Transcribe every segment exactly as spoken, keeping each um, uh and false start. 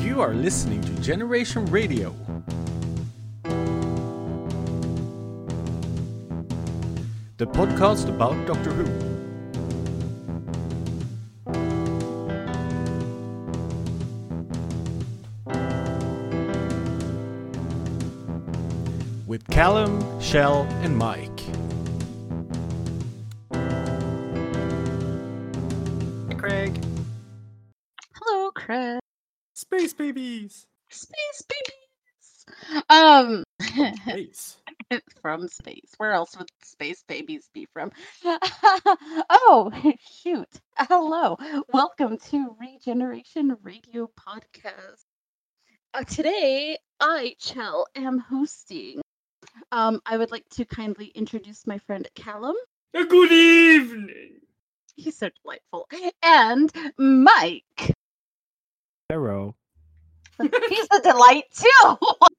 You are listening to Generation Radio. The podcast about Doctor Who. With Callum, Shell, and Mike. Hey, Craig. Hello, Craig. Space babies. Space babies. Um, Space. from space. Where else would space babies be from? Oh, shoot. Hello. Welcome to Regeneration Radio Podcast. Uh, today, I, Chell, am hosting. Um, I would like to kindly introduce my friend Callum. Good evening. He's so delightful. And Mike. Hello. He's a delight too.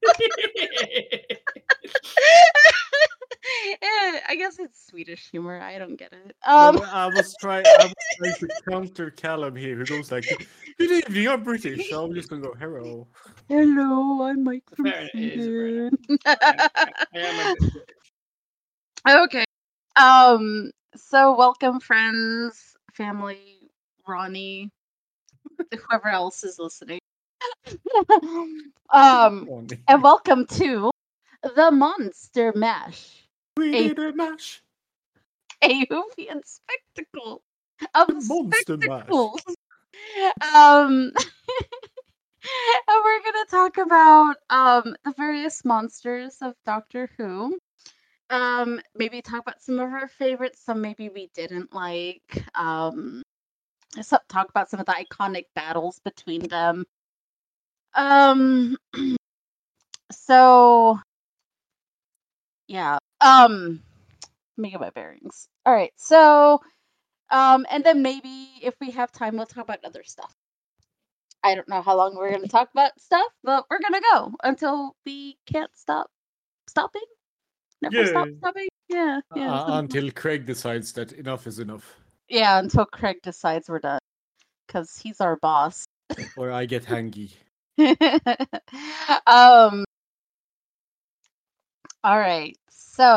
Eh, I guess it's Swedish humor. I don't get it. Um, No, I was trying. I was trying to counter Callum here, who goes like, "Good evening, I'm British." So I'm just gonna go, "Hello." hello, I'm Mike from Fair, it is Sweden. I am a bit British. Okay. Um. So welcome, friends, family, Ronnie, whoever else is listening. um. And welcome to the Monster Mash, We a- did a mash. a Whovian spectacle of Monster mash. spectacles. Um, and we're gonna talk about um the various monsters of Doctor Who. Um, maybe talk about some of our favorites, some maybe we didn't like. Um, so talk about some of the iconic battles between them. Um, so yeah. Um, let me get my bearings. All right, so um, and then maybe if we have time, we'll talk about other stuff. I don't know how long we're going to talk about stuff, but we're going to go until we can't stop stopping. Never stop Yeah. stopping. Yeah, yeah. Uh, something- until Craig decides that enough is enough, yeah, until Craig decides we're done, because he's our boss. or I get hangy. um. All right. So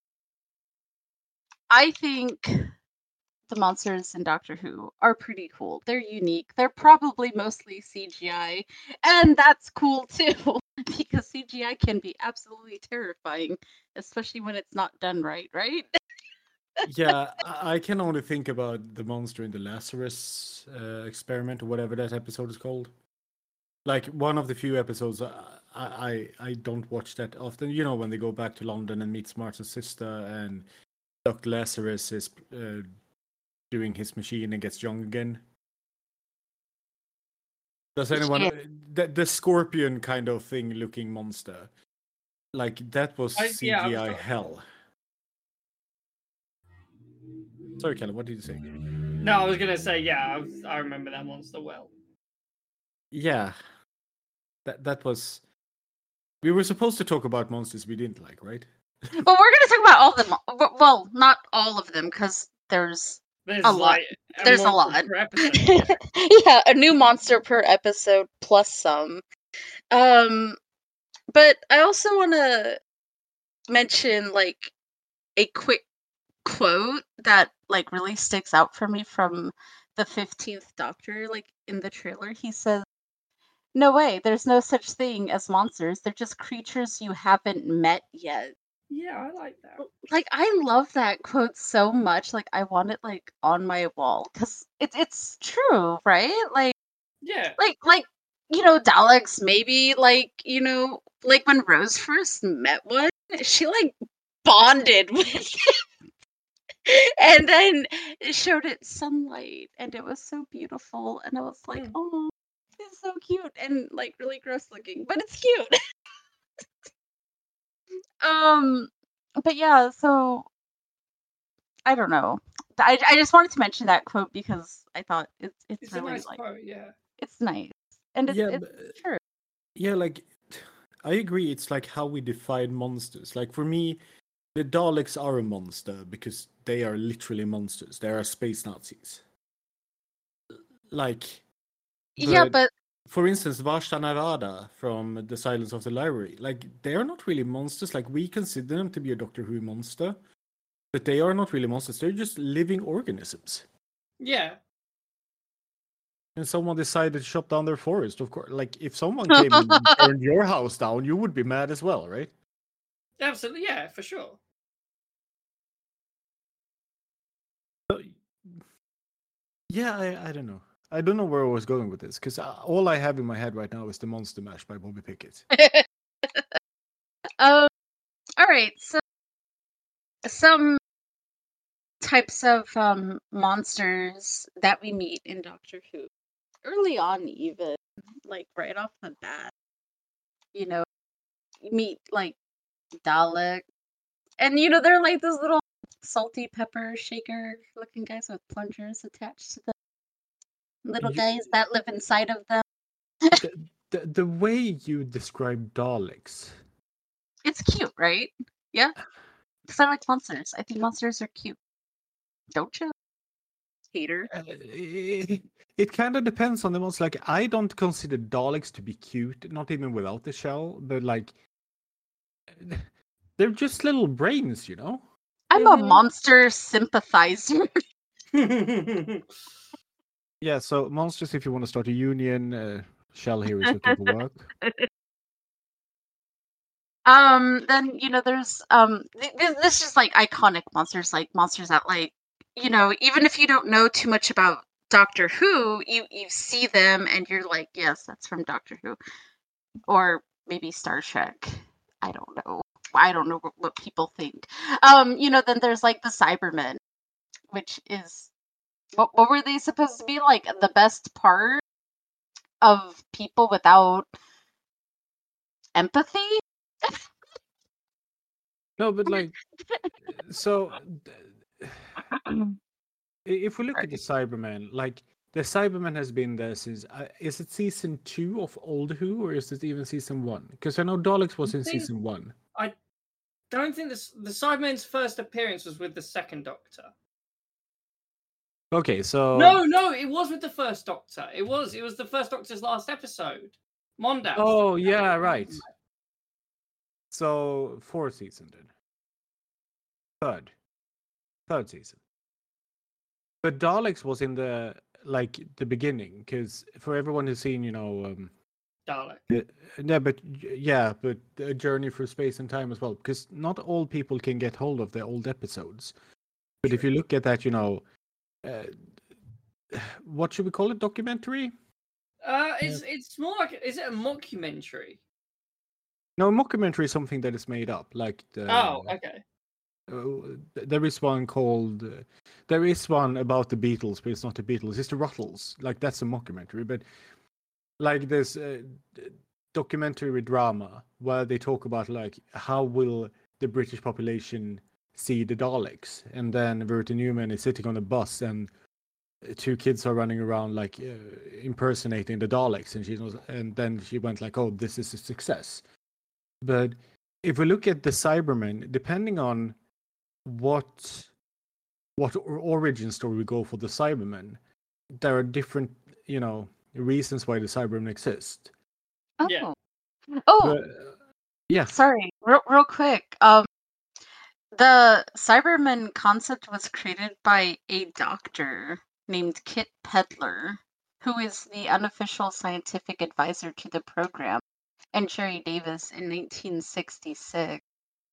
I think the monsters in Doctor Who are pretty cool. They're unique. They're probably mostly C G I, and that's cool too, because C G I can be absolutely terrifying, especially when it's not done right, right? Yeah, I I can only think about the monster in the Lazarus uh, experiment, or whatever that episode is called. Like one of the few episodes uh, I, I I don't watch that often. You know, when they go back to London and meet Martin's sister, and Doctor Lazarus is uh, doing his machine and gets young again. Does anyone Yeah. the, the scorpion kind of thing looking monster? Like that was I- C G I yeah, I was talking- hell. Sorry, Kelly, what did you say? No, I was gonna say yeah. I, was, I remember that monster well. Yeah, that that was. We were supposed to talk about monsters we didn't like, right? But we're gonna talk about all of them. w- Well, not all of them, because there's There's A lot. like a There's a monster lot. per episode. Yeah. yeah, a new monster per episode plus some. Um, but I also want to mention like a quick quote that like really sticks out for me from the fifteenth Doctor. Like in the trailer, he says, "No way, there's no such thing as monsters. They're just creatures you haven't met yet." Yeah, I like that. Like I love that quote so much. Like I want it like on my wall because it's it's true, right? Like Yeah. like like you know Daleks maybe like you know like when Rose first met one, she like bonded with it. And then it showed it sunlight and it was so beautiful and I was like, Mm. oh, it's so cute and like really gross looking, but it's cute. um but yeah, so I don't know. I, I just wanted to mention that quote because I thought it's it's, It's really a nice like quote. Yeah. it's nice and it's, Yeah, it's but- true. Yeah, like I agree. It's like how we define monsters. Like for me, the Daleks are a monster because they are literally monsters. They are space Nazis. Like, Yeah, but- but for instance, Vashta Nerada from The Silence of the Library, like they are not really monsters. Like we consider them to be a Doctor Who monster, but they are not really monsters. They're just living organisms. Yeah. And someone decided to chop down their forest. Of course, like if someone came and burned your house down, you would be mad as well, right? Absolutely, yeah, for sure. Yeah, I, I don't know. I don't know where I was going with this because all I have in my head right now is the Monster Mash by Bobby Pickett. um. All right. So some types of um monsters that we meet in Doctor Who early on, even like right off the bat. You know, you meet like Dalek, and you know they're like those little salty pepper shaker looking guys with plungers attached to them. Little You- guys that live inside of them. the, the, the way you describe Daleks, It's cute, right? Yeah. Because I like monsters. I think monsters are cute. Don't you? Hater. uh, it, it kind of depends on the monster. Like, I don't consider Daleks to be cute, not even without the shell, but like, they're just little brains, you know? I'm a Mhm. monster sympathizer. Yeah, so monsters, if you want to start a union, uh, Shell here is looking for work. Um, then you know, there's um, th- th- this is like iconic monsters, like monsters that like, you know, even if you don't know too much about Doctor Who, you you see them and you're like, yes, that's from Doctor Who, or maybe Star Trek. I don't know. I don't know what, what people think. Um, you know, then there's like the Cybermen, which is what what were they supposed to be like? The best part of people without empathy? No, but like, so i- if we look at the Cybermen, like the Cybermen has been there since uh, is it season two of Old Who or is it even season one? Because I know Daleks was in think- season one. I don't think this the Cybermen's first appearance was with the second Doctor. Okay, so No, no, it was with the first Doctor. It was. It was the first Doctor's last episode. Mondas. Oh yeah, right. So fourth season then. Third. Third season. But Daleks was in the like the beginning, because for everyone who's seen, you know, um Dalek. yeah, yeah, but yeah, but a journey through space and time as well, because not all people can get hold of the old episodes. But if you look at that, you know, uh, what should we call it? Documentary? Uh, it's it's more like is it a mockumentary? No, mockumentary is something that is made up. Like the, Oh, okay. uh, there is one called. Uh, there is one about the Beatles, but it's not the Beatles. It's the Ruttles. Like that's a mockumentary, but like this uh, documentary drama where they talk about like how will the British population see the Daleks, and then Verity Newman is sitting on a bus and two kids are running around like uh, impersonating the Daleks, and she knows, and then she went like, "Oh, this is a success." But if we look at the Cybermen, depending on what what origin story we go for the Cybermen, there are different, you know, reasons why the Cybermen exist. Oh. Yeah. Oh, But, uh, yeah. sorry. Real, real quick. Um, the Cyberman concept was created by a doctor named Kit Pedler, who is the unofficial scientific advisor to the program, and Sherry Davis in nineteen sixty-six.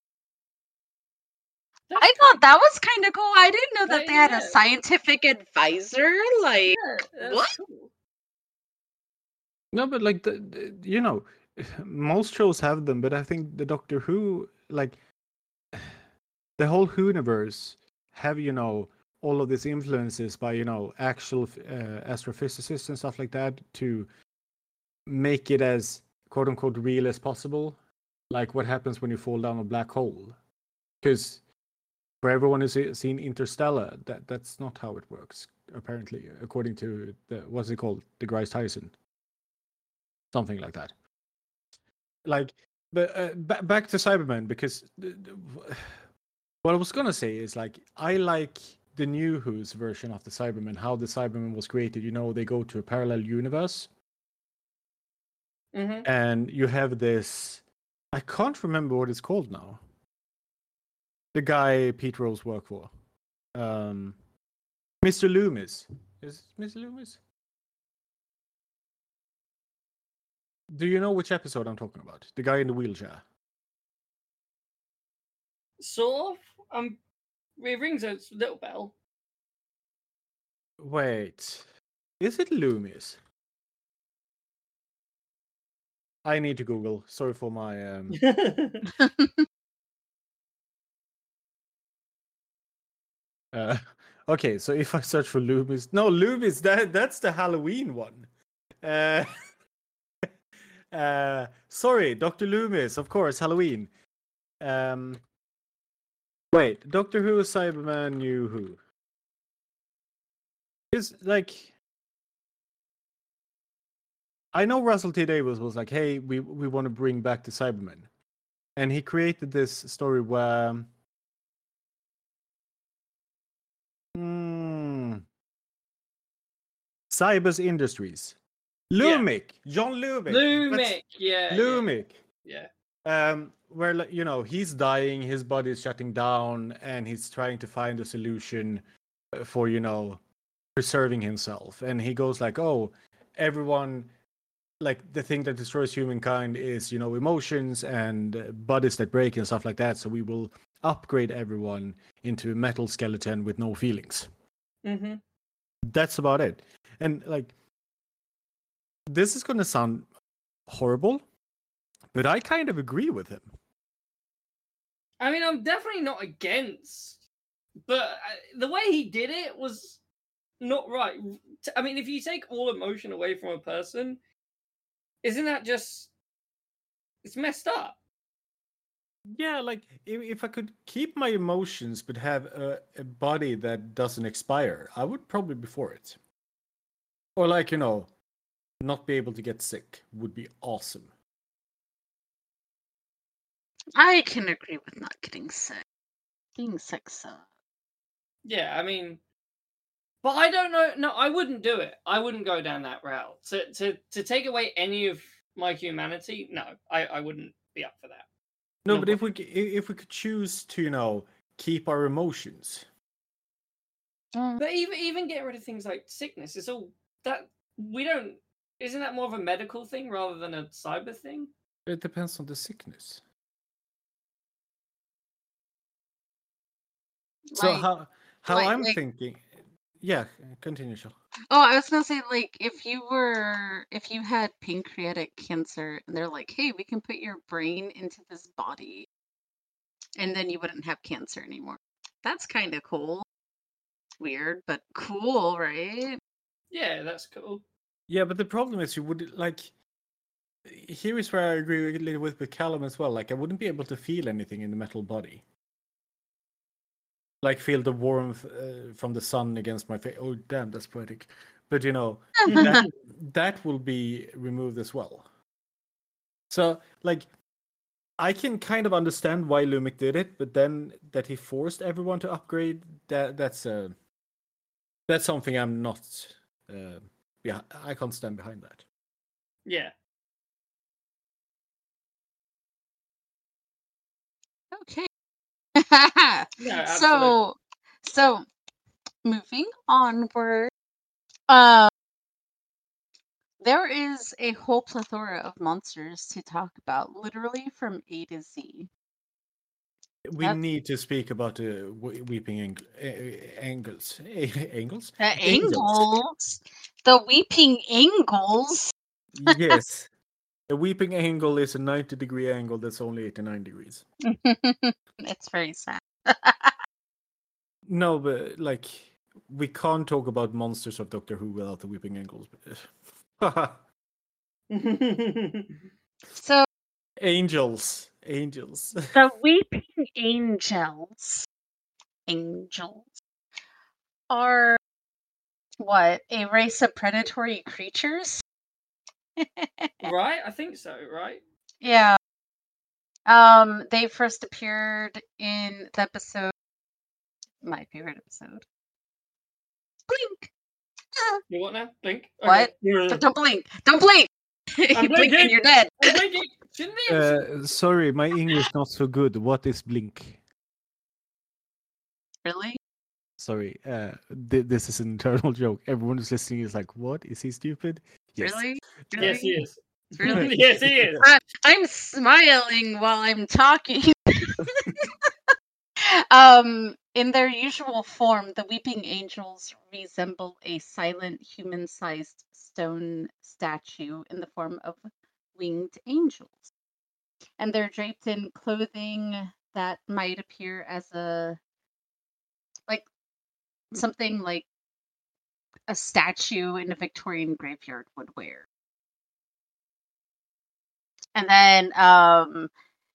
That's I thought that was kind of cool. I didn't know that That- they had yeah. a scientific advisor. Like, Yeah, that's What? cool. No, but like the, the you know, most shows have them, but I think the Doctor Who, like the whole Whoniverse, have you know all of these influences by you know actual uh, astrophysicists and stuff like that to make it as quote unquote real as possible. Like what happens when you fall down a black hole, because for everyone who's se- seen Interstellar, that that's not how it works. Apparently, according to the what's it called, the Degrasse Tyson, something like that. Like, but uh, ba- back to Cybermen, because th- th- what I was gonna say is like I like the new Who's version of the Cybermen, how the Cybermen was created. You know, they go to a parallel universe, Mm-hmm. and you have this. I can't remember what it's called now. The guy Pete Rose worked for, um, Mister Loomis. Is it Mister Loomis? Do you know which episode I'm talking about? The guy in the wheelchair. Sort of. Um, it rings a little bell. Wait, is it Loomis? I need to Google. Sorry for my. Um... uh, okay, so if I search for Loomis, no Loomis, that that's the Halloween one. Uh, uh, sorry, Doctor Loomis, of course, Halloween. Um, wait, Doctor Who, Cyberman, New Who. Is like. I know Russell T Davies was like, "Hey, we we want to bring back the Cybermen," and he created this story where, hmm, Cybers Industries, Lumic, yeah. John Lumic, Lumic, yeah, Lumic, yeah, yeah. Um, where like you know he's dying, his body is shutting down, and he's trying to find a solution for you know preserving himself, and he goes like, "Oh, everyone." Like the thing that destroys humankind is, you know, emotions and bodies that break and stuff like that. So we will upgrade everyone into a metal skeleton with no feelings. Mm-hmm. That's about it. And like, this is going to sound horrible, but I kind of agree with him. I mean, I'm definitely not against, but the way he did it was not right. I mean, if you take all emotion away from a person, isn't that just, it's messed up? Yeah, like if, if I could keep my emotions but have a, a body that doesn't expire, I would probably be for it. Or like, you know, not be able to get sick would be awesome. I can agree with not getting sick. Being sick sucks. Yeah, I mean, but I don't know. No, I wouldn't do it. I wouldn't go down that route. To to to take away any of my humanity, no, I, I wouldn't be up for that. No, no but problem. if we if we could choose to, you know, keep our emotions. But even even get rid of things like sickness, it's all that we don't. Isn't that more of a medical thing rather than a cyber thing? It depends on the sickness. So like, how how like, I'm like, thinking, yeah, continue, Shal. Oh, I was gonna say, like, if you were, if you had pancreatic cancer, and they're like, "Hey, we can put your brain into this body, and then you wouldn't have cancer anymore." That's kind of cool. Weird, but cool, right? Yeah, that's cool. Yeah, but the problem is, you would like. Here is where I agree a little with with Callum as well. Like, I wouldn't be able to feel anything in the metal body. Like feel the warmth uh, from the sun against my face. Oh, damn, that's poetic. But you know, that, that will be removed as well. So, like, I can kind of understand why Lumic did it, but then that he forced everyone to upgrade, that that's uh, that's something I'm not. Uh, yeah, I can't stand behind that. Yeah. Okay. Yeah, so, so moving onward, um, there is a whole plethora of monsters to talk about, literally from A to Z. We That's... need to speak about the uh, weeping ang- angles. Angles? The angles. The weeping angles. Yes. The weeping angle is a ninety degree angle that's only eighty-nine degrees. It's very sad. No, but like, we can't talk about monsters of Doctor Who without the weeping angles. So, angels. Angels. The weeping angels. Angels. Are what? A race of predatory creatures? Right? I think so, right? Yeah. Um, they first appeared in the episode, my favorite episode. Blink! You what now? Blink? What? Okay. Don't blink! Don't blink! you blink blinking. and you're dead. I'm blinking. Shouldn't it? Uh, sorry, my English not so good. What is blink? Really? Sorry, uh, th- this is an internal joke. Everyone who's listening is like, "What is he stupid?" Yes. Really? Yes, he Really? is. Really? Yes, he is. I, I'm smiling while I'm talking. um, in their usual form, the weeping angels resemble a silent human-sized stone statue in the form of winged angels. And they're draped in clothing that might appear as a like something like a statue in a Victorian graveyard would wear. And then um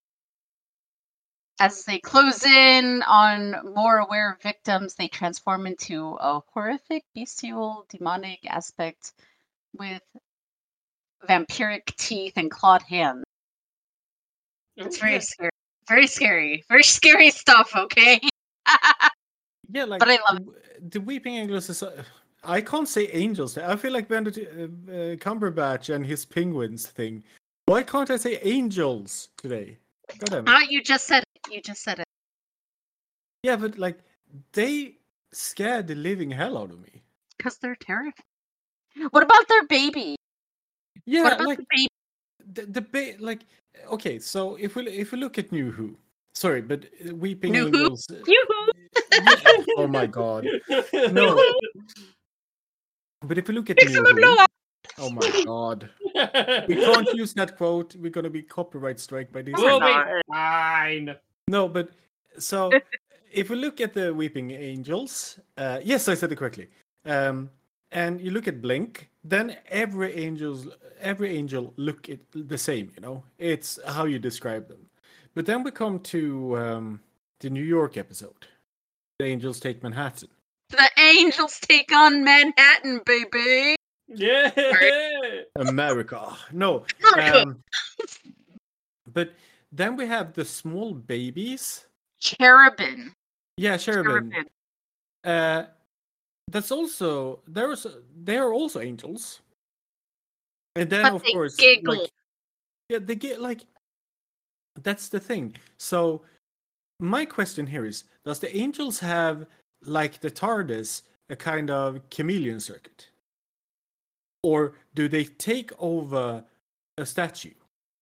as they close in on more aware victims, they transform into a horrific, bestial, demonic aspect with vampiric teeth and clawed hands. It's very scary. Very scary. Very scary stuff, okay? Yeah, like But I love the, the Weeping Angels is. Uh, I can't say angels. I feel like Benedict uh, uh, Cumberbatch and his penguins thing. Why can't I say angels today? God damn it. Ah, you just said it. You just said it. Yeah, but like they scared the living hell out of me. Because they're terrifying. What about their baby? Yeah, What about like the baby? the the ba- like okay. So if we if we look at New Who, sorry, but uh, Weeping New Who? Angels. uh, Yoo-hoo! yeah, oh my god, no. But if we look at Fix New him a Who, blowout! oh my god, we can't use that quote. We're gonna be copyright strike by this. We'll be not. fine. No, but so if we look at the Weeping Angels, uh, yes, I said it correctly. Um, and you look at Blink, then every angels, every angel look it the same. You know, it's how you describe them. But then we come to um, the New York episode. The Angels Take Manhattan. The angels take on Manhattan, baby! Yeah. America. No. America. Um, but then we have the small babies. Cherubin. Yeah, cherubim. Cherubin. Uh, that's also there's they are also angels. And then But of they course, giggle. like yeah, they get like that's the thing. So my question here is: does the angels have like the TARDIS a kind of chameleon circuit, or do they take over a statue?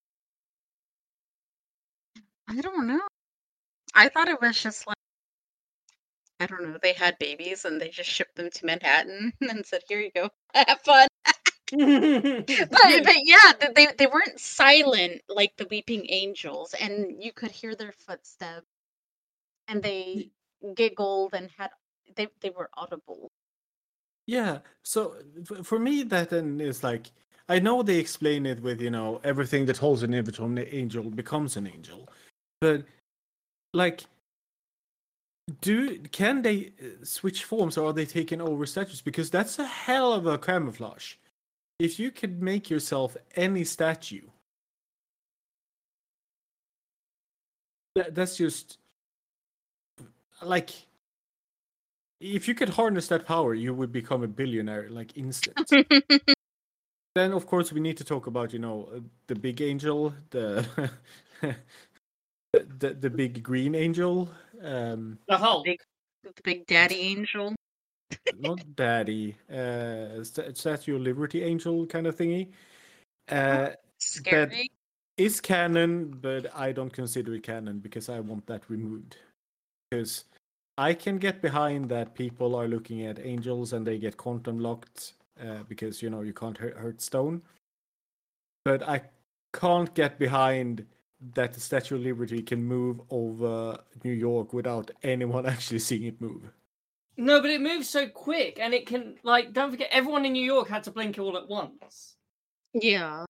I don't know. I thought it was just like, I don't know, they had babies and they just shipped them to Manhattan and said, here you go, have fun. But, but yeah, th- they, they weren't silent like the Weeping Angels, and you could hear their footsteps, and they giggled and had, they, they were audible. Yeah. So f- for me, that then is like I know they explain it with you know everything that holds an image from the angel becomes an angel, but like, do can they uh, switch forms or are they taking over statues? Because that's a hell of a camouflage. If you could make yourself any statue, that, that's just like if you could harness that power, you would become a billionaire like instant. Then of course we need to talk about you know uh, the big angel, the the the big green angel, um, The Hulk. Big, the Big Daddy Angel. not daddy, uh, St- Statue of Liberty angel kind of thingy. Uh, Scary. is canon, but I don't consider it canon because I want that removed. Because I can get behind that people are looking at angels and they get quantum locked uh, because you know you can't hurt, hurt stone. But I can't get behind that the Statue of Liberty can move over New York without anyone actually seeing it move. No, but it moves so quick, and it can like. Don't forget, everyone in New York had to blink all at once. Yeah.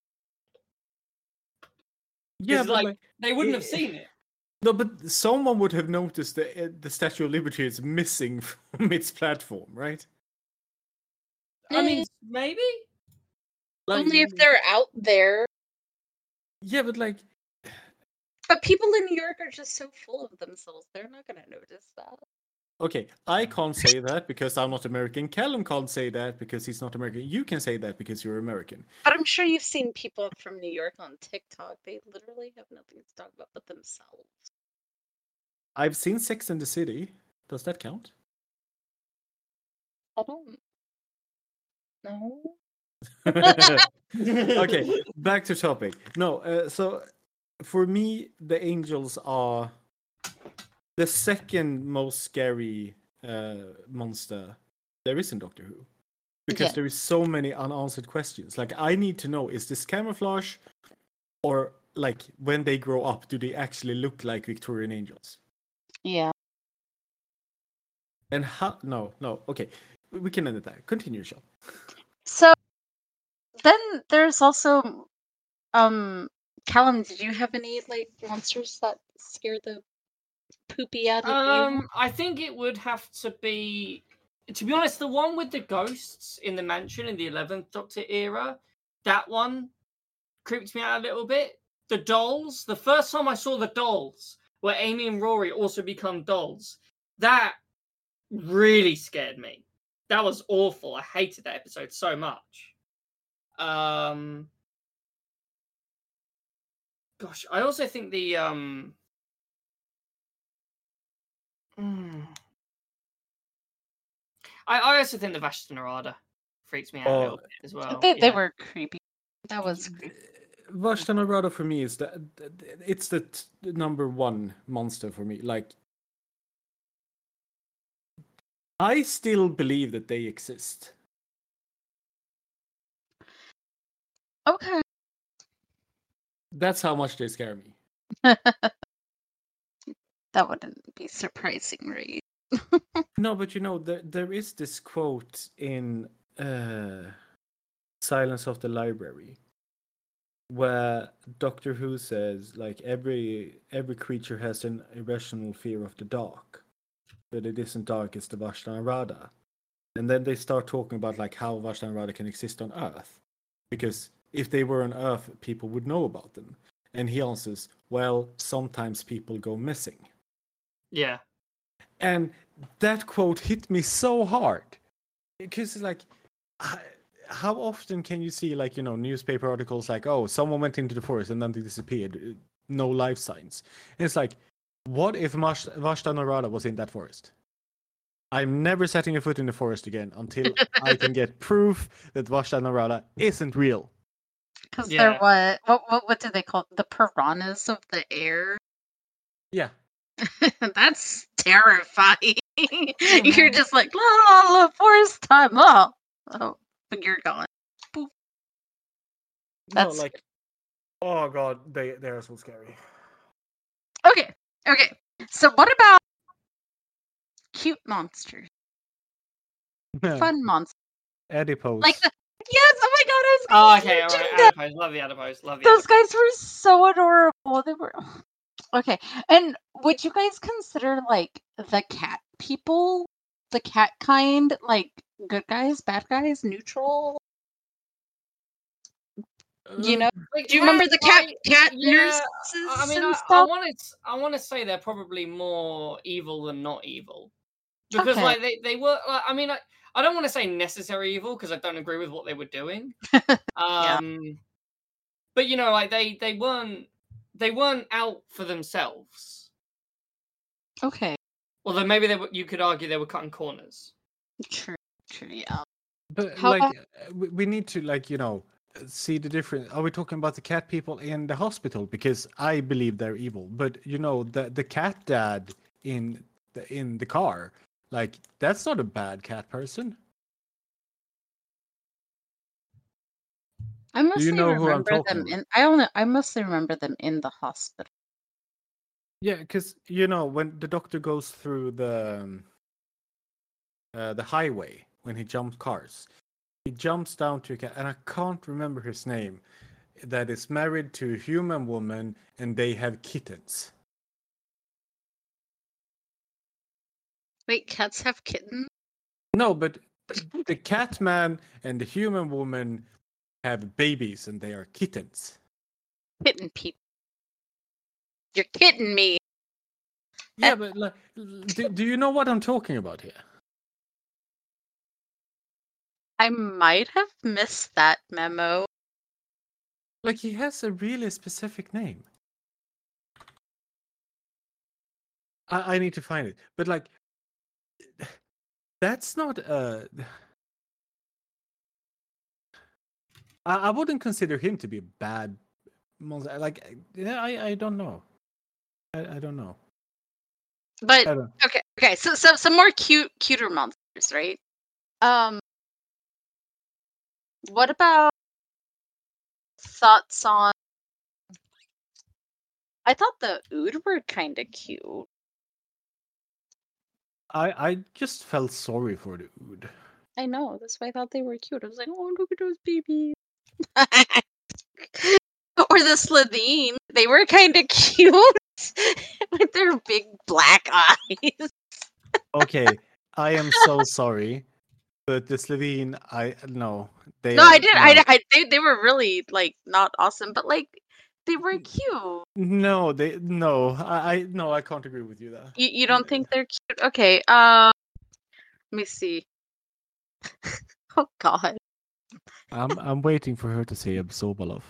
Yeah, It's but like, like, they wouldn't have eh, seen it. no, but someone would have noticed that uh, the Statue of Liberty is missing from its platform, right? I mean, Eh, maybe. Like, only if they're out there. yeah, but like, But people in New York are just so full of themselves. They're not going to notice that. Okay, I can't say that because I'm not American. Callum can't say that because he's not American. You can say that because you're American. But I'm sure you've seen people from New York on TikTok. They literally have nothing to talk about but themselves. I've seen Sex in the City. Does that count? I don't know. Okay, back to topic. No, uh, so for me, the angels are the second most scary uh, monster there is in Doctor Who. Because Yeah. there is so many unanswered questions. Like, I need to know, is this camouflage? Or, like, when they grow up, do they actually look like Victorian angels? Yeah. And how? No, no. Okay, we can end it there. Continue, Sean. So then there's also um Callum, did you have any like monsters that scare the poopy out of you? Um, I think it would have to be, to be honest, the one with the ghosts in the mansion in the eleventh Doctor era. That one creeped me out a little bit. The dolls, the first time I saw the dolls, where Amy and Rory also become dolls, that really scared me. That was awful. I hated that episode so much. Um, gosh, I also think the um. hmm. I, I also think the Vashta Narada freaks me out a Oh, little bit as well. They they yeah. were creepy. That was creepy. Vashta Narada for me is the it's the t- number one monster for me. Like, I still believe that they exist. Okay. That's how much they scare me. That wouldn't be surprising, right? No, but you know, there there is this quote in uh, Silence of the Library where Doctor Who says, like, every every creature has an irrational fear of the dark, but it isn't dark, it's the Vashta Narada. And then they start talking about like how Vashta Narada can exist on Earth, because if they were on Earth, people would know about them. And he answers, well, sometimes people go missing. Yeah. And that quote hit me so hard because it's like, I, how often can you see, like, you know, newspaper articles like, oh, someone went into the forest and then they disappeared, no life signs. And it's like, what if Mash- Vashta Narada was in that forest? I'm never setting a foot in the forest again until I can get proof that Vashta Narada isn't real. Because Yeah. they're what, what what what do they call it? The piranhas of the air? Yeah. That's terrifying. You're just like la la la forest time. Oh, oh, but you're gone. Boop. That's No, like, oh god, they they are so scary. okay. Okay. So what about cute monsters? Fun monsters. Adipose. Like the yes. Oh my god! I was Oh, gonna okay, all mention right. that. Adipose, love the adipose, love the Those adipose. guys were so adorable. They were okay. And would you guys consider like the cat people, the cat kind, like good guys, bad guys, neutral? You know? Like, Do you remember the cat I- cat yeah, nurses I mean, and I, I stuff? want to, I want to say they're probably more evil than not evil, because Okay. like they, they were. Like, I mean, I, I don't want to say necessary evil because I don't agree with what they were doing. Um, but you know, like they, they weren't, they weren't out for themselves. Okay. Although maybe they were, you could argue they were cutting corners. True. True. Yeah. But How like, about- uh, we, we need to, like, you know, see the difference. Are we talking about the cat people in the hospital? Because I believe they're evil. But you know, the the cat dad in the in the car, like, that's not a bad cat person. I mostly know who I'm remember talking them about? in. I only. I mostly remember them in the hospital. Yeah, because you know, when the doctor goes through the um, uh, the highway, when he jumps cars, he jumps down to a cat, and I can't remember his name. That is married to a human woman, and they have kittens. Wait, cats have kittens? No, but the cat man and the human woman have babies, and they are kittens. Kitten people. You're kidding me. Yeah, but like, do, do you know what I'm talking about here? I might have missed that memo. Like, he has a really specific name. I, I need to find it. But, like, that's not a... I, I wouldn't consider him to be a bad monster. Like, yeah, I, I don't know. I, I don't know. But I don't... okay, okay. So, so some more cute, cuter monsters, right? Um, what about thoughts on? I thought the Ood were kind of cute. I, I just felt sorry for the Ood. I know. That's why I thought they were cute. I was like, oh, look at those babies. Or the Slitheen. They were kind of cute with their big black eyes. Okay, I am so sorry, but the Slitheen, I no, they. No, are, I did. No. I, I they they were really like not awesome, but like they were cute. No, they no. I, I no, I can't agree with you there. You you don't think they're cute? Okay. Um, let me see. Oh God. I'm I'm waiting for her to say Absorbalov.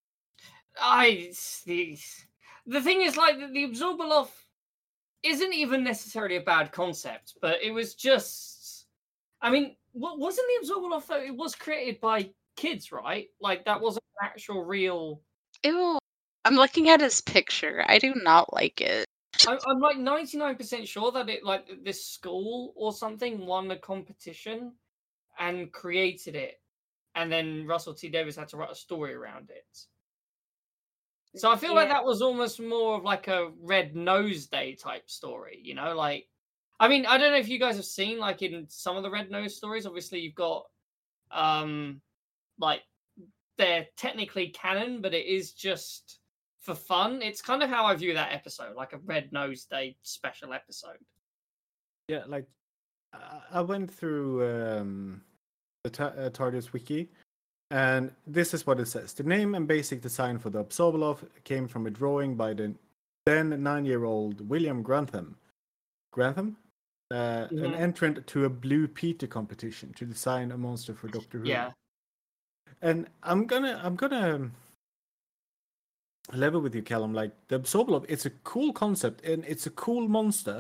I the the thing is, like, the, the Absorbalov isn't even necessarily a bad concept, but it was just. I mean, what wasn't the Absorbalov though? It was created by kids, right? Like, that wasn't an actual real. Ew. I'm looking at his picture. I do not like it. I'm, I'm like ninety-nine percent sure that it, like, this school or something won a competition and created it, and then Russell T Davies had to write a story around it. So I feel Yeah. like that was almost more of like a Red Nose Day type story, you know? Like, I mean, I don't know if you guys have seen, like, in some of the Red Nose stories, obviously you've got, um, like, they're technically canon, but it is just for fun. It's kind of how I view that episode, like a Red Nose Day special episode. Yeah, like I went through um, the ta- uh, TARDIS wiki, and this is what it says: the name and basic design for the Absorbalov came from a drawing by the then nine-year-old William Grantham. Grantham, uh, Mhm. an entrant to a Blue Peter competition to design a monster for Doctor Who. Yeah. And I'm gonna I'm gonna level with you, Callum. Like, the Absorbalov, it's a cool concept and it's a cool monster,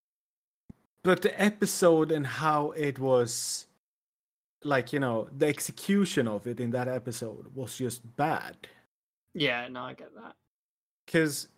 but the episode and how it was, like, you know, the execution of it in that episode was just bad. Yeah, no, I get that. Because,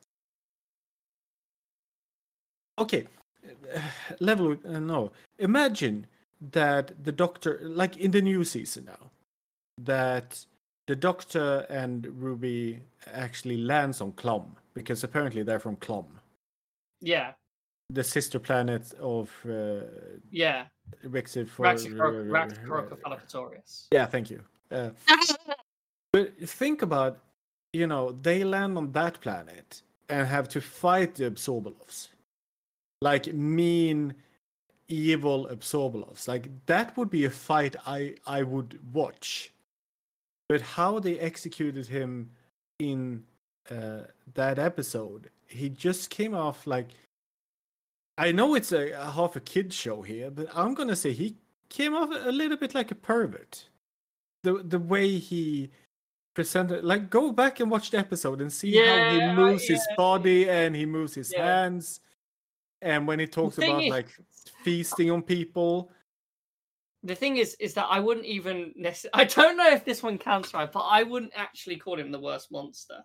okay, level with, uh, no. Imagine that the Doctor, like in the new season now, that the Doctor and Ruby actually lands on Klom, because apparently they're from Klom, Yeah, the sister planet of uh, yeah. Rexid for Raxacrocophalictorius. Yeah, thank you. Uh, but think about, you know, they land on that planet and have to fight the Absorbalovs, like mean, evil Absorbalovs. Like, that would be a fight I I would watch. But how they executed him in uh, that episode, he just came off like. I know it's a, a half a kid show here, but I'm gonna say he came off a little bit like a pervert. The the way he presented, like, go back and watch the episode and see Yeah, how he moves yeah, his body and he moves his yeah. hands, and when he talks thing about is- like feasting on people. The thing is, is that I wouldn't even necessarily. I don't know if this one counts, right? But I wouldn't actually call him the worst monster.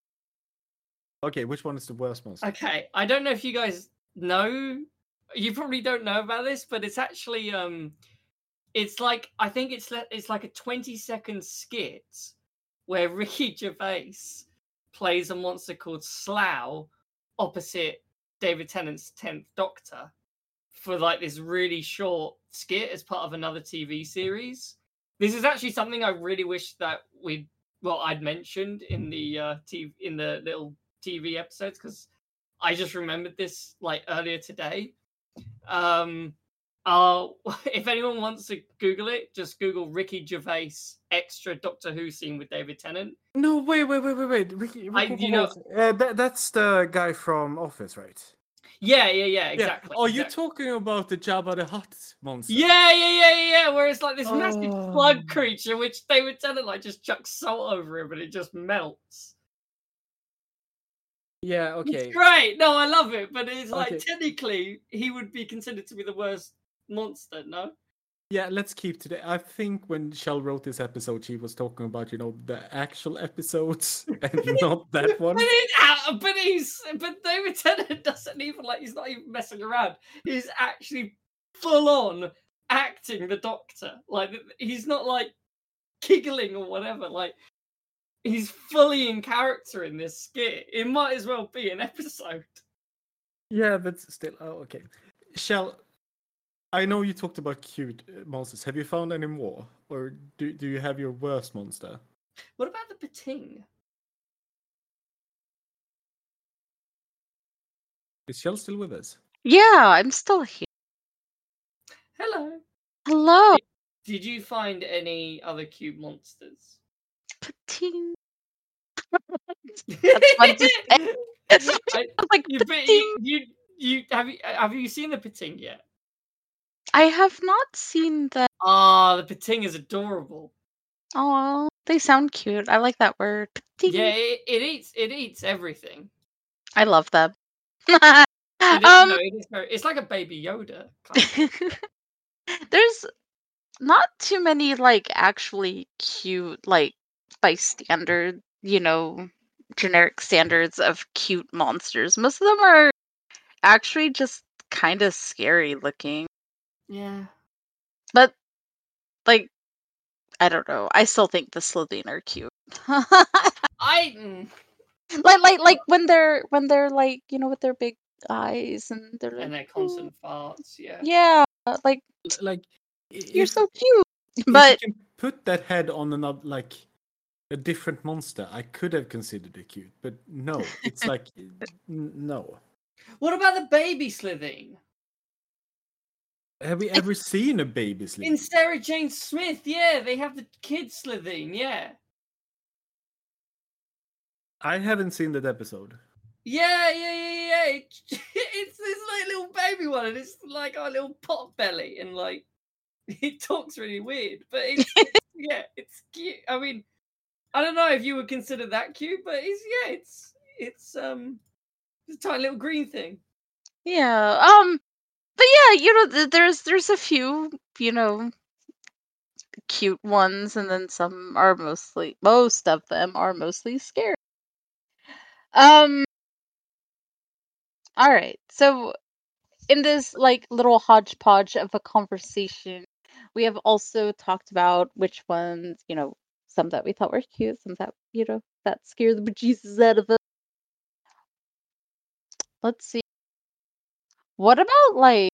Okay, which one is the worst monster? Okay, I don't know if you guys know. You probably don't know about this, but it's actually um, it's like I think it's le- it's like a twenty second skit where Ricky Gervais plays a monster called Slough opposite David Tennant's tenth Doctor for like this really short skit as part of another T V series. This is actually something I really wish that we'd well I'd mentioned in the uh, T V, in the little T V episodes, because I just remembered this like earlier today. Um, uh, if anyone wants to Google it, just Google Ricky Gervais extra Doctor Who scene with David Tennant. No, wait, wait, wait, wait, wait. Ricky, I- Ricky you know- Gervais. uh, that, that's the guy from Office, right? Yeah, yeah, yeah, exactly. Yeah. Oh, exactly. you're talking about the Jabba the Hutt monster? Yeah, yeah, yeah, yeah, yeah. Where it's like this Oh. massive slug creature, which David Tennant like just chucks salt over him, and it just melts. Yeah. Okay. It's great. No, I love it, but it's like Okay. technically he would be considered to be the worst monster. No. Yeah, let's keep today. I think when Shell wrote this episode, she was talking about, you know, the actual episodes and not that one. But, it, uh, but he's but David Tennant doesn't even like he's not even messing around. He's actually full on acting the Doctor. Like he's not like giggling or whatever. Like he's fully in character in this skit. It might as well be an episode. Yeah, but still, oh, okay. Shell, I know you talked about cute monsters. Have you found any more, or do do you have your worst monster? What about the Pating? Is Shell still with us? Yeah, I'm still here. Hello. Hello. Did you find any other cute monsters? Pating. That's fun to say. I, like you, you, you, you have you have you seen the Pating yet? I have not seen the. Ah, oh, the Pating is adorable. Oh, they sound cute. I like that word. Pating. Yeah, it, it eats it eats everything. I love them. It is, um, no, it is very, it's like a baby Yoda. Kind of. There's not too many like actually cute, like by standard, you know, generic standards of cute monsters. Most of them are actually just kind of scary looking. Yeah. But like, I don't know. I still think the Slitheen are cute. I mm. like like like when they're when they're like, you know, with their big eyes and they're like, and their constant farts. Yeah. Yeah, like Like you're if, so cute. if But you can put that head on another, like a different monster, I could have considered it cute, but no, it's like n- no. What about the baby Slitheen? Have we ever seen a baby In Slitheen? Sarah Jane Smith, yeah, they have the kid Slitheen, yeah. I haven't seen that episode. Yeah, yeah, yeah, yeah. It, it's this like little baby one, and it's like a little pot belly, and like it talks really weird, but it's, it's yeah, it's cute. I mean, I don't know if you would consider that cute, but it's yeah, it's it's um, it's a tiny little green thing. yeah, um, but yeah, you know, th- there's there's a few, you know, cute ones, and then some are mostly most of them are mostly scary. Um. All right, so in this like little hodgepodge of a conversation, we have also talked about which ones, you know, some that we thought were cute, some that, you know, that scared the bejesus out of us. Let's see. What about like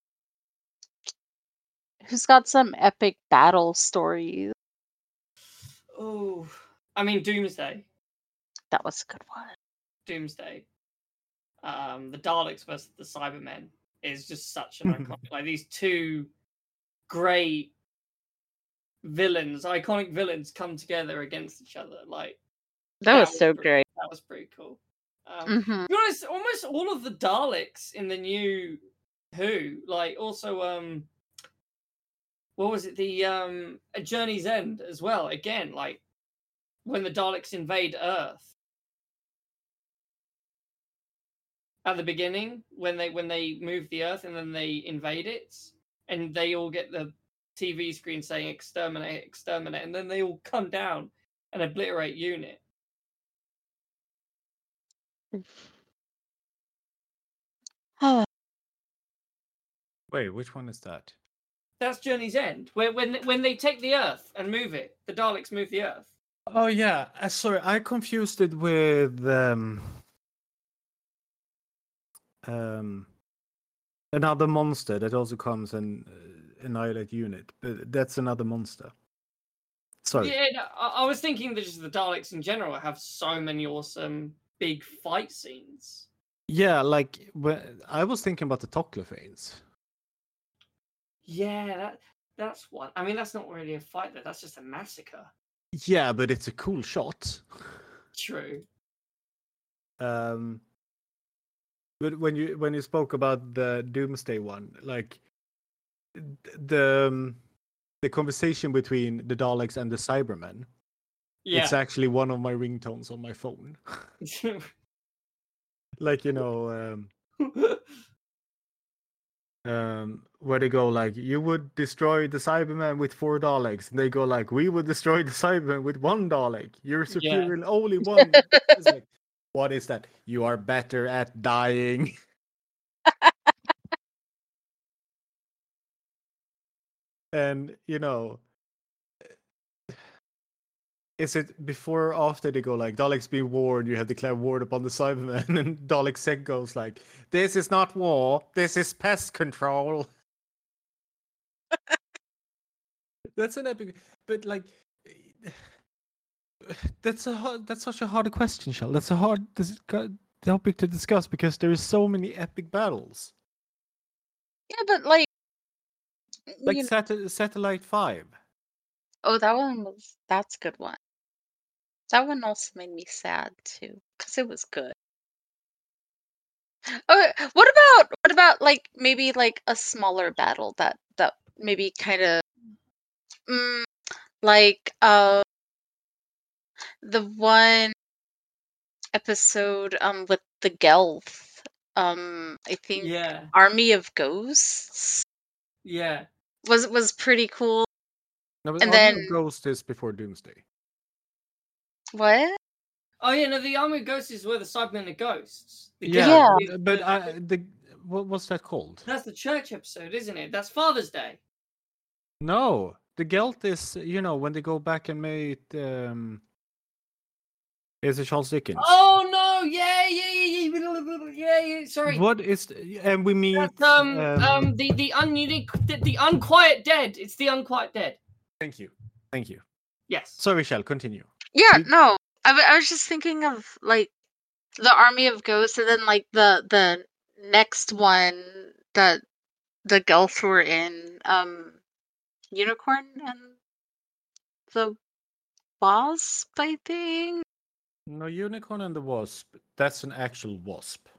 who's got some epic battle stories? Oh, I mean, Doomsday. That was a good one. Doomsday. Um, the Daleks versus the Cybermen is just such an iconic. Like these two great villains, iconic villains, come together against each other. Like That, that was so pretty, great. That was pretty cool. Um, Mm-hmm. To be honest, almost all of the Daleks in the new Who, like also um, what was it? The um, A Journey's End as well. Again, like when the Daleks invade Earth. At the beginning, when they when they move the Earth and then they invade it, and they all get the T V screen saying "exterminate, exterminate," and then they all come down and obliterate Unit. Wait, which one is that? That's Journey's End. Where when when they take the Earth and move it, the Daleks move the Earth. Oh yeah, uh, sorry, I confused it with um, um, another monster that also comes and uh, annihilate Unit, but that's another monster. Sorry. Yeah, no, I, I was thinking that just the Daleks in general have so many awesome big fight scenes. Yeah, like when I was thinking about the Toclophanes. Yeah, that that's one. I mean, that's not really a fight. Though. That's just a massacre. Yeah, but it's a cool shot. True. Um, But when you when you spoke about the Doomsday one, like the um, the conversation between the Daleks and the Cybermen, Yeah. it's actually one of my ringtones on my phone. Like, you know, um, um, where they go like, you would destroy the Cybermen with four Daleks, and they go like, we would destroy the Cybermen with one Dalek. You're superior in only one. It's like, what is that? You are better at dying. And you know, is it before or after they go like, Daleks be warned, you have declared war upon the Cybermen, and Dalek Sec goes like, this is not war, this is pest control. That's an epic, but like, that's a hard, that's such a hard question, Shell. That's a hard dis- topic to discuss because there is so many epic battles. Yeah, but like, Like you know- Sat- Satellite Five. oh, that one was that's a good one. That one also made me sad too, because it was good. Oh, what about what about like maybe like a smaller battle that that maybe kind of mm, like uh the one episode um with the Gelth, um I think Yeah. Army of Ghosts Yeah. was was pretty cool. No, but And Army then of Ghost is before Doomsday. what? Oh yeah, no, the Army of Ghosts is where the Cybermen are ghosts. The Yeah, Gelth Yeah. is but the- I, the what, what's that called? that's the church episode, isn't it? That's Father's Day. No, the Gelt is, you know, when they go back and meet um is it Charles Dickens? Oh no! Yeah, yeah, yeah, yeah, yeah, yeah. Sorry. What is the, and we meet That's, um, um, um, the the ununique, the, the unquiet dead. It's the unquiet dead. Thank you, thank you. Yes. Sorry, Shell, continue. Yeah, We- no. I, w- I was just thinking of like the Army of Ghosts, and then like the the next one that the Gelth were in, um, Unicorn and the Wasp, I think. No, Unicorn and the Wasp. That's an actual wasp.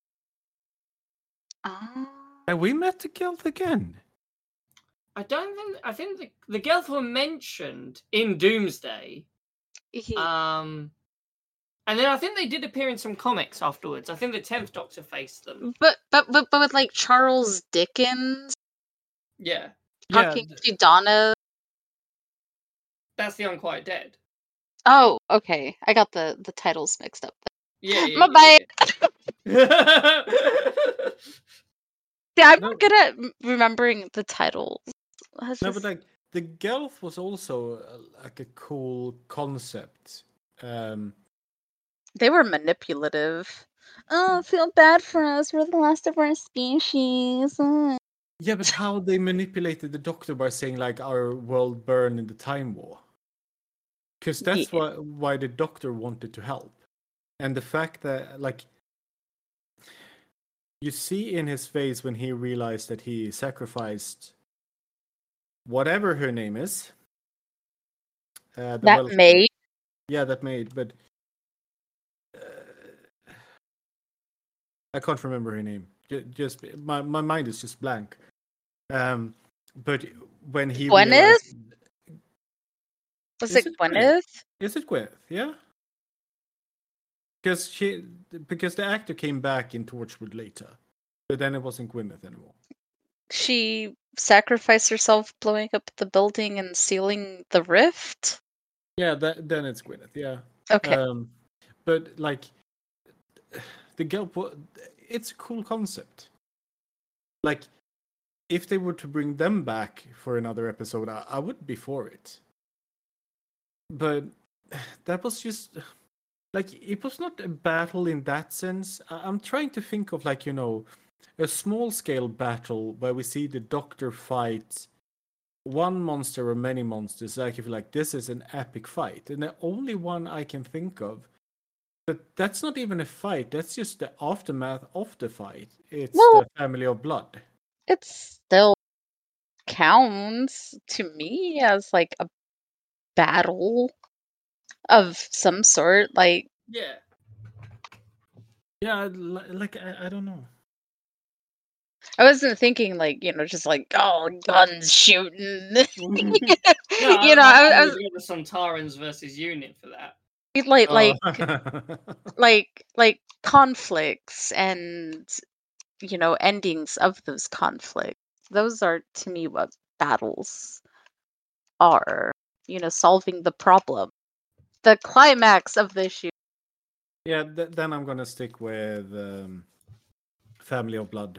Oh. And we met the Gelt again. I don't think. I think the the Gelth were mentioned in Doomsday. He- Um, and then I think they did appear in some comics afterwards. I think the Tenth Doctor faced them. but but but but with like Charles Dickens Yeah, talking th- to Donna. that's the unquiet dead. Oh, okay. I got the the titles mixed up. Yeah. yeah, My yeah, bad. yeah. See, I'm No. not good at m- remembering the titles. That's No, just- but like the Gelth was also uh, like a cool concept. Um, They were manipulative. Oh, I feel bad for us. We're the last of our species. Uh. yeah, but how they manipulated the Doctor by saying like our world burned in the Time War. Because that's Yeah. why why the Doctor wanted to help, and the fact that like you see in his face when he realized that he sacrificed whatever her name is. Uh, the That Welsh- maid. Yeah, that maid, but uh, I can't remember her name. Ju- Just my my mind is just blank. Um, but when he Gwyneth? realized- Was Is it it Gwyneth? Gwyneth? is it Gwyneth? Yeah, because she because the actor came back in Torchwood later, but then it wasn't Gwyneth anymore. She sacrificed herself blowing up the building and sealing the rift? Yeah, that then it's Gwyneth. Yeah. Okay. Um, but like the Gelp, wa- it's a cool concept. Like, if they were to bring them back for another episode, I, I would be for it. But that was just like it was not a battle in that sense. I, I'm trying to think of like you know a small scale battle where we see the Doctor fight one monster or many monsters. Like if like this is an epic fight, and the only one I can think of. But that's not even a fight. That's just the aftermath of the fight. It's Well- the Family of Blood. It still counts to me as like a battle of some sort. Like, Yeah. Yeah, li- like I, I don't know. I wasn't thinking like, you know, just like, oh, guns shooting. No, You know, my I, mind I was going to Sontarans versus Unit for that. was like Oh. like like like conflicts and, you know, endings of those conflicts. Those are to me what battles are. You know, solving the problem. The climax of the issue. Yeah, th- then I'm gonna stick with um, Family of Blood.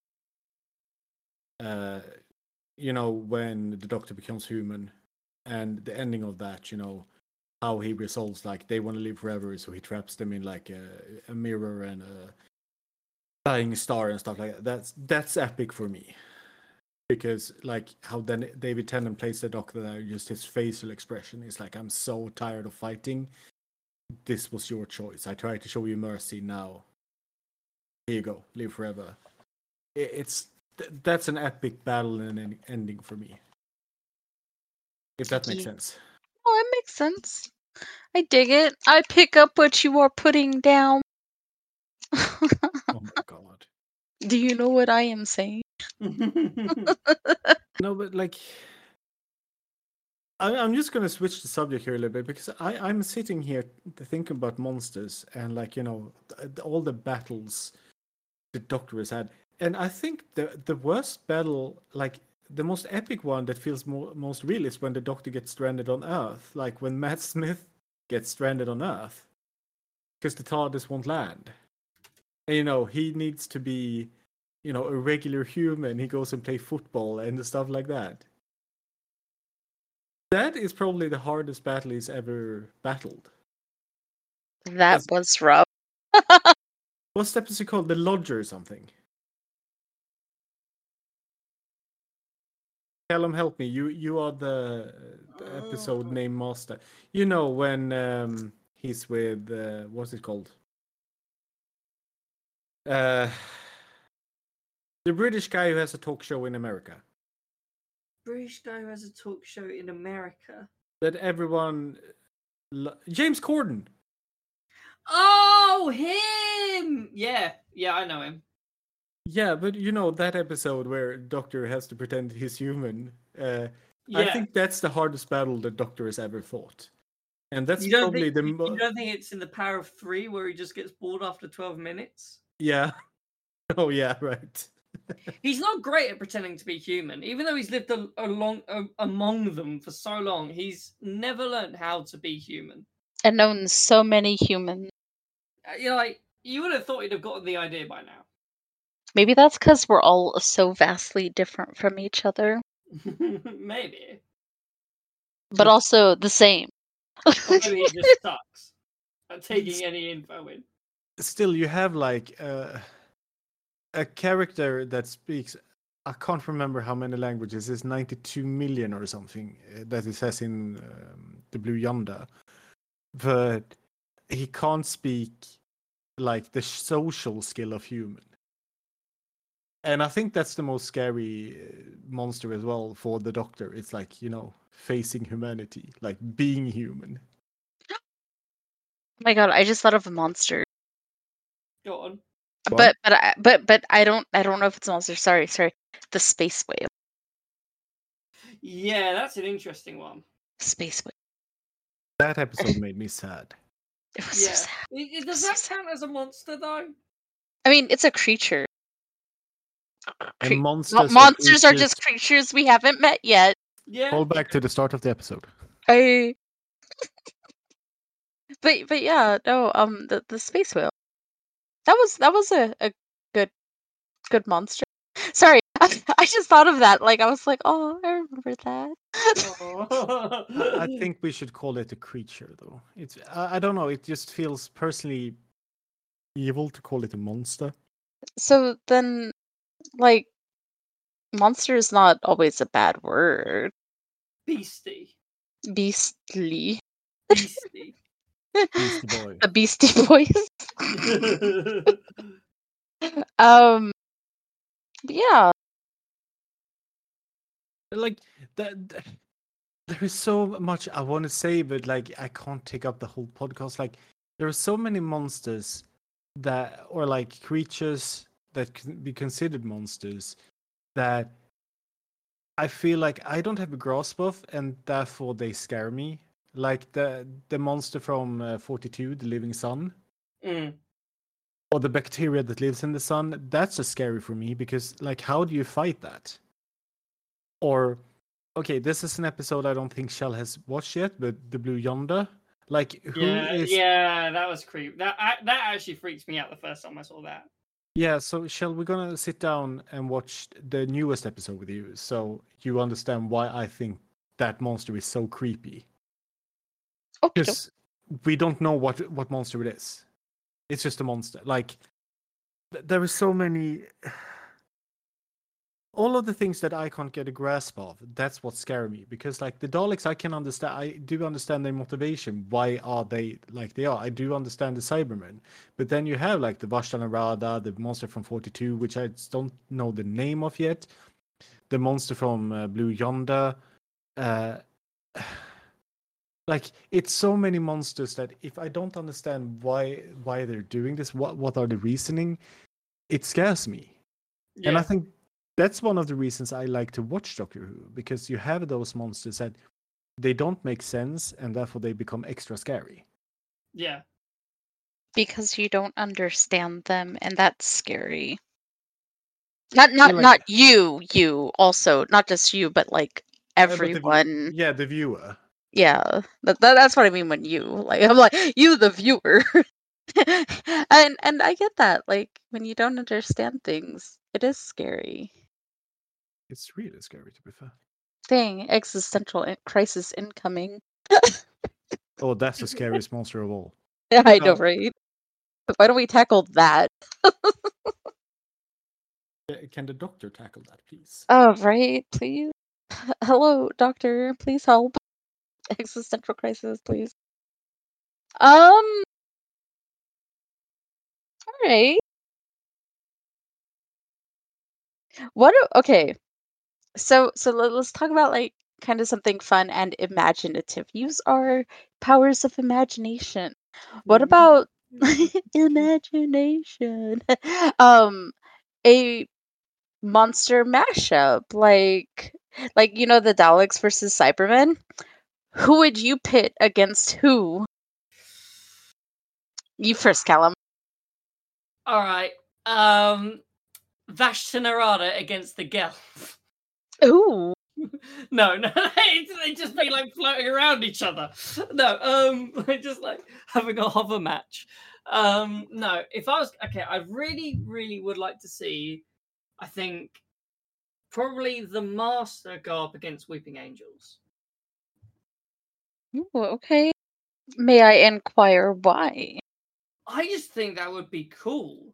Uh, you know, when the Doctor becomes human, and the ending of that, you know, how he resolves like they want to live forever, so he traps them in like a, a mirror and a dying star and stuff like that. That's that's epic for me. Because like how then David Tennant plays the Doctor there, just his facial expression is like, I'm so tired of fighting. This was your choice. I tried to show you mercy. Now, here you go. Live forever. It, it's th- that's an epic battle and an ending for me. If that makes Yeah. sense. Oh, it makes sense. I dig it. I pick up what you are putting down. Oh my god. Do you know what I am saying? No, but like, I, I'm just gonna switch the subject here a little bit because I I'm sitting here thinking about monsters and like you know th- all the battles the Doctor has had, and I think the the worst battle, like the most epic one that feels more most real, is when the Doctor gets stranded on Earth, like when Matt Smith gets stranded on Earth because the TARDIS won't land, and you know he needs to be, you know, a regular human. He goes and play football and stuff like that. That is probably the hardest battle he's ever battled. That As- was rough. What's the episode called? The Lodger or something? Callum, help me. You you are the, the episode Uh. name master. You know when um, he's with uh, what's it called? Uh, the British guy who has a talk show in America. British guy who has a talk show in America. That everyone, lo- James Corden. Oh, him! Yeah, yeah, I know him. Yeah, but you know that episode where Doctor has to pretend he's human. Uh, Yeah. I think that's the hardest battle the Doctor has ever fought, and that's you don't probably think, the you, mo- you don't think it's in the Power of Three where he just gets bored after twelve minutes? yeah. Oh yeah, right. He's not great at pretending to be human, even though he's lived a, along a, among them for so long. He's never learned how to be human. And known so many humans. Uh, You know, like you would have thought he'd have gotten the idea by now. Maybe that's because we're all so vastly different from each other, Maybe, but also the same. or maybe he just sucks at taking any info in. Still, you have like uh, a character that speaks. I can't remember how many languages. It's ninety-two million or something uh, that it says in um, the Blue Yonder, but he can't speak like the social skill of human. And I think that's the most scary uh, monster as well for the Doctor. It's like, you know, facing humanity, like being human. Oh my god, I just thought of a monster. Go on. What? But but I, but but I don't I don't know if it's a monster. Sorry, sorry. The space whale. Yeah, that's an interesting one. Space whale. That episode made me sad. It was Yeah. so sad. It- it- does So that sad. count as a monster though? I mean, it's a creature. And Cre- monsters, Mo- are monsters are creatures- just creatures we haven't met yet. Yeah. Hold back to the start of the episode. I. but but yeah, no. Um, the the space whale. That was that was a, a good good monster. Sorry, I, I just thought of that. Like I was like, oh, I remember that. Oh. I, I think we should call it a creature, though. It's I, I don't know. It just feels personally evil to call it a monster. So then, like, monster is not always a bad word. Beastie. Beastly. Beastie. Beastie Boy. The Beastie Boys. um. but yeah. Like that. that- There is so much I want to say, but like I can't take up the whole podcast. Like there are so many monsters that, or like creatures that can be considered monsters that I feel like I don't have a grasp of, and therefore they scare me. Like the the monster from uh, forty-two, the living sun, Mm. or the bacteria that lives in the sun. That's just scary for me because, like, how do you fight that? Or, okay, this is an episode I don't think Shell has watched yet, but the Blue Yonder. Like, who Yeah, is? yeah, that was creep. That I, that actually freaked me out the first time I saw that. Yeah, so Shell, we're gonna sit down and watch the newest episode with you, so you understand why I think that monster is so creepy. Okay. Because we don't know what what monster it is. It's just a monster. Like th- there are so many. All of the things that I can't get a grasp of. That's what scares me. Because like the Daleks, I can understand. I do understand their motivation. Why are they like they are? I do understand the Cybermen. But then you have like the Vashta-Nerada, the monster from forty-two, which I just don't know the name of yet. The monster from uh, Blue Yonder. Uh, like it's so many monsters that if I don't understand why why they're doing this, what what are the reasoning, it scares me. Yeah. And I think that's one of the reasons I like to watch Doctor Who, because you have those monsters that they don't make sense and therefore they become extra scary. Yeah. Because you don't understand them, and that's scary. Not not like- not you, you also, not just you, but like Uh, but the view- everyone. yeah, the viewer. Yeah, that, that that's what I mean when you like. I'm like you, the viewer, and and I get that. Like when you don't understand things, it is scary. It's really scary, to be fair. Thing existential in- crisis incoming. Oh, that's the scariest monster of all. I know, Uh, right? Why don't we tackle that? Uh, Can the Doctor tackle that, please? Oh, right, please. Hello, doctor. Please help. Existential crisis, please. Um. All right. What? do- Okay. So so let- let's talk about like kind of something fun and imaginative. Use our powers of imagination. What about imagination? um, a monster mashup, like like you know the Daleks versus Cybermen. Who would you pit against who? You first, Callum. All right. Um, Vashta-Nerada against the Gelf. Ooh. No, no, they just be like floating around each other. No, um, just like having a hover match. Um, no, if I was okay, I really, really would like to see. I think probably the Master go up against Weeping Angels. Ooh, okay. May I inquire why? I just think that would be cool.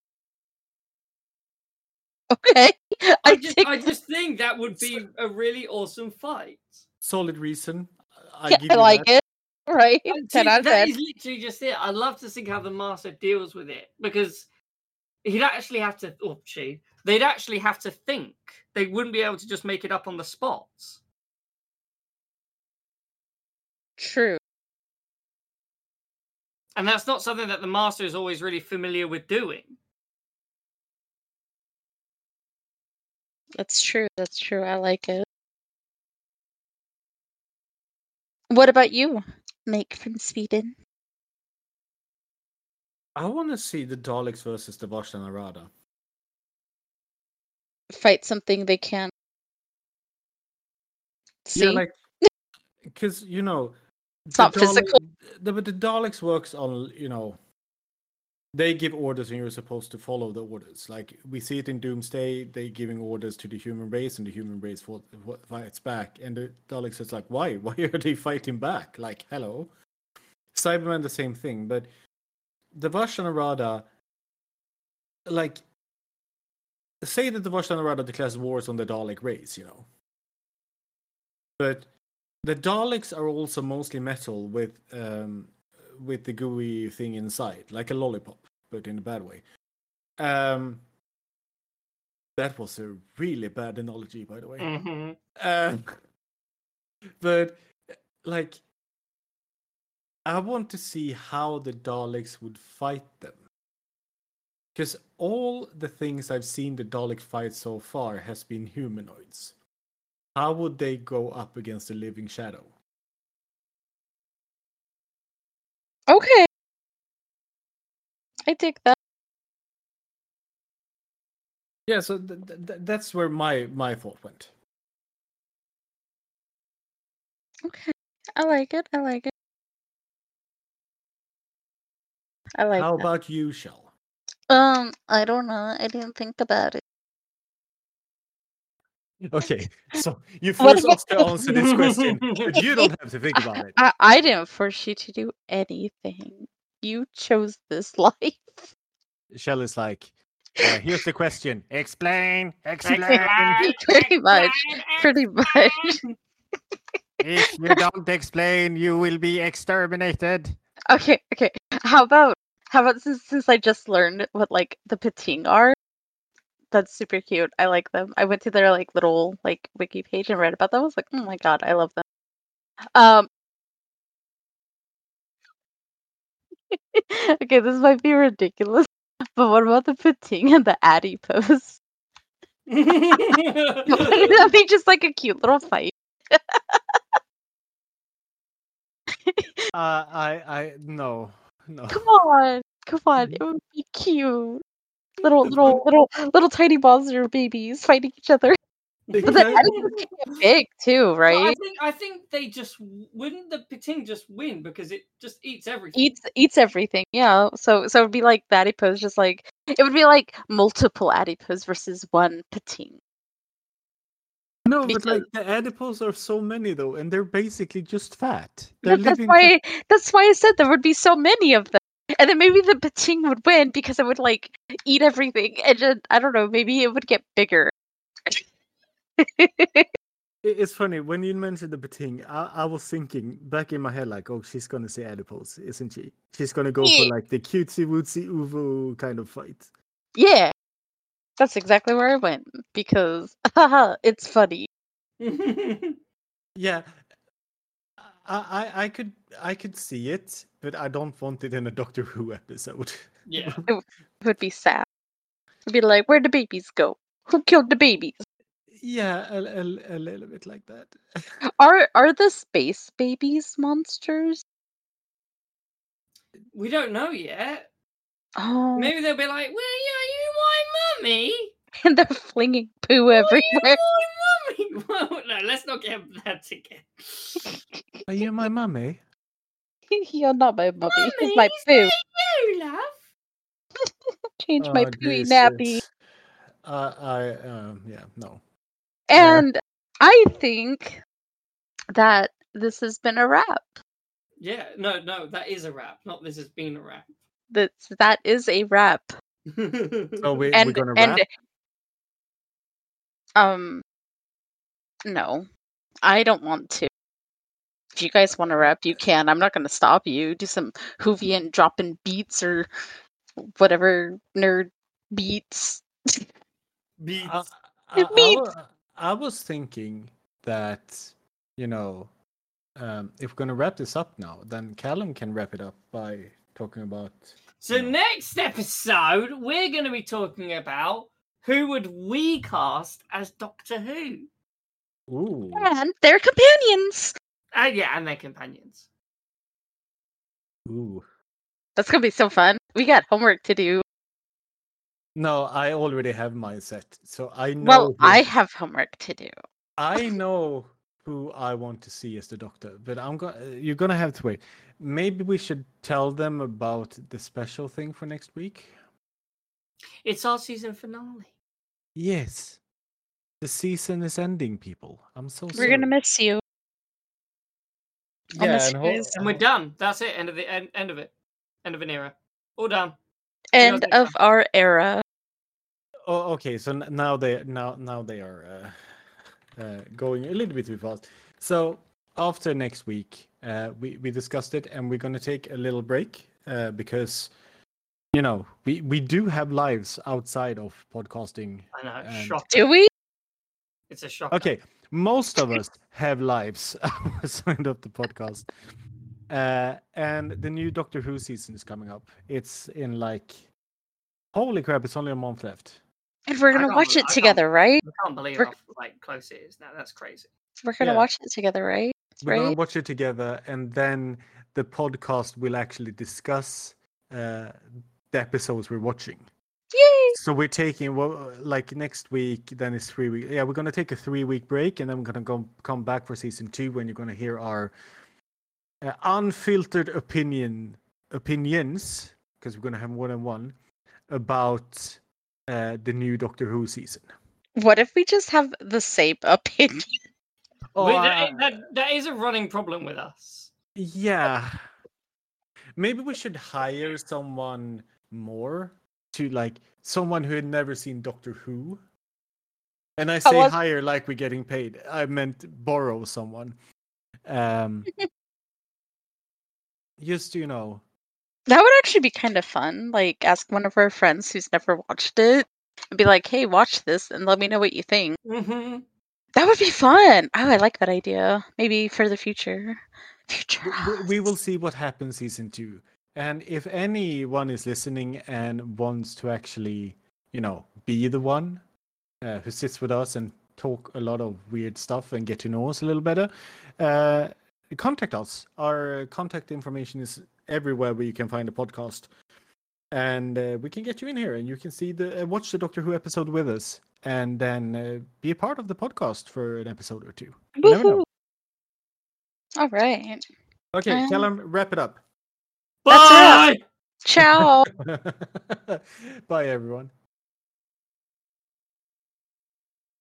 Okay. I I just, think I just think that would be a really awesome fight. Solid reason. I yeah, give I you like that. it. Right. And ten see, out of that ten. is literally just it. I love to see how the Master deals with it because he'd actually have to, or she, they'd actually have to think. They wouldn't be able to just make it up on the spot. True. And that's not something that the Master is always really familiar with doing. That's true. That's true. I like it. What about you, Make from Sweden? I want to see the Daleks versus the Vashta-Nerada. Fight something they can't see. Yeah, like because you know It's the not physical. the, but the Daleks works on, you know, they give orders and you're supposed to follow the orders. Like we see it in Doomsday, they giving orders to the human race and the human race fought, fights back. And the Daleks is like, why? Why are they fighting back? Like, hello. Cybermen the same thing, but the Vashta-Nerada, like, say that the Vashta-Nerada declares wars on the Dalek race, you know. But the Daleks are also mostly metal with um, with the gooey thing inside, like a lollipop, but in a bad way. Um, that was a really bad analogy, by the way. Mm-hmm. Um, but like, I want to see how the Daleks would fight them, Because all the things I've seen the Dalek fight so far has been humanoids. How would they go up against a living shadow? Okay. I dig that. Yeah, so th- th- that's where my my thought went. Okay. I like it. I like it. I like How that. about you, Shell? Um, I don't know. I didn't think about it. Okay, so you What force about us to answer this question, but you don't have to think about it. I, I didn't force you to do anything. You chose this life. Shell is like, uh, here's the question. Explain, explain. Pretty much. Pretty much. If you don't explain, you will be exterminated. Okay, okay. How about how about since since I just learned what like the Pating are? That's super cute. I like them. I went to their like little like wiki page and read about them. I was like, oh my god, I love them. Um okay, this might be ridiculous, but what about the Pating and the adipose? Wouldn't that be just like a cute little fight? Uh, I, I, no, no. Come on, come on, it would be cute. Little, little, little, little tiny monster babies fighting each other. They But the can- adipose can get big too, But I right? think I think they just wouldn't the Pating just win because it just eats everything. Eats eats everything. Yeah. So so it'd be like the adipose, just like it would be like multiple adipose versus one Pating. No, but Because- like the adipose are so many though, and they're basically just fat. They're Yeah, that's living. why that's why I said there would be so many of them. And then maybe the Pating would win because it would like eat everything and just, I don't know, maybe it would get bigger. It- It's funny when you mentioned the Pating. I, I was thinking back in my head like, oh, she's gonna say adipose, isn't she? She's gonna go for Yeah. like the cutesy wootsy uvu kind of fight. Yeah. That's exactly where I went because haha, it's funny. Yeah, I, I, I could, I could see it, but I don't want it in a Doctor Who episode. Yeah. It would be sad. It'd be like, where'd the babies go? Who killed the babies? Yeah, a, a, a little bit like that. Are are the space babies monsters? We don't know yet. Oh, Maybe they'll be like, "Well, yeah, you my mummy." and they're flinging poo Were you everywhere. my mummy? Well, no, let's not get that again. Are you my mummy? You're not my mummy. Mummy, It's my is poo. that you, love? Change my Oh, pooey this nappy. is- Uh, I, um, yeah, no. And I think that this has been a wrap. Yeah, no, no, that is a wrap. Not this has been a wrap. That that is a wrap. Oh, we, and we're gonna and wrap. um no, I don't want to. If you guys want to rap, you can. I'm not going to stop you. Do some Hoovian dropping beats or whatever nerd beats. Beats. I, It I, I, means- wa- I was thinking that, you know, um, if we're gonna wrap this up now, then Callum can wrap it up by talking about. So you know, next episode, we're going to be talking about who would we cast as Doctor Who? Ooh. And they're companions. Uh, yeah, and their companions. Ooh. That's going to be so fun. We got homework to do. No, I already have mine set, so I know. Well, who- I have homework to do. I know who I want to see as the Doctor, but I'm going. You're gonna have to wait. Maybe we should tell them about the special thing for next week. It's our season finale. Yes, the season is ending, people. I'm so We're sorry. going to miss you. I'll Yeah, miss and you ho- guys. And we're done. That's it. End of the end, end of it. End of an era. All done. End next of our era. Oh, okay. So n- now they now now they are uh, uh, going a little bit too fast. So after next week, uh, we we discussed it, and we're gonna take a little break uh, because you know we we do have lives outside of podcasting. I know. And- Shock. Do we? It's a shock. Okay, most of us have lives outside of the podcast. Uh, and the new Doctor Who season is coming up. It's in like Holy crap! It's only a month left. And we're I gonna can't watch bel- it I can't- together, right? I can't believe We're- how like close it is now. That's crazy. We're gonna Yeah. watch it together, right? We're gonna Right? watch it together, and then the podcast will actually discuss uh, the episodes we're watching. Yay! So we're taking well, like next week. Then it's three weeks. Yeah, we're gonna take a three week break, and then we're gonna go come back for season two when you're gonna hear our uh, unfiltered opinion opinions, because we're gonna have more than one about uh, the new Doctor Who season. What if we just have the same opinion? Oh, Wait, I- that, that, that is a running problem with us. yeah. Maybe we should hire someone more to like someone who had never seen Doctor Who. And I say was- hire like we're getting paid. I meant borrow someone. Um, just you know, That would actually be kind of fun. Like, ask one of our friends who's never watched it and be like, hey, watch this and let me know what you think. Mm-hmm. That would be fun. Oh, I like that idea. Maybe for the future. Future. we, we- we will see what happens season two. And if anyone is listening and wants to actually, you know, be the one uh, who sits with us and talk a lot of weird stuff and get to know us a little better, uh, contact us. Our contact information is everywhere where you can find a podcast, and uh, we can get you in here and you can see the uh, watch the Doctor Who episode with us, and then uh, be a part of the podcast for an episode or two. You never know. Woohoo. All right. Okay, Um, Callum, wrap it up. That's Bye! Ciao. Bye, everyone.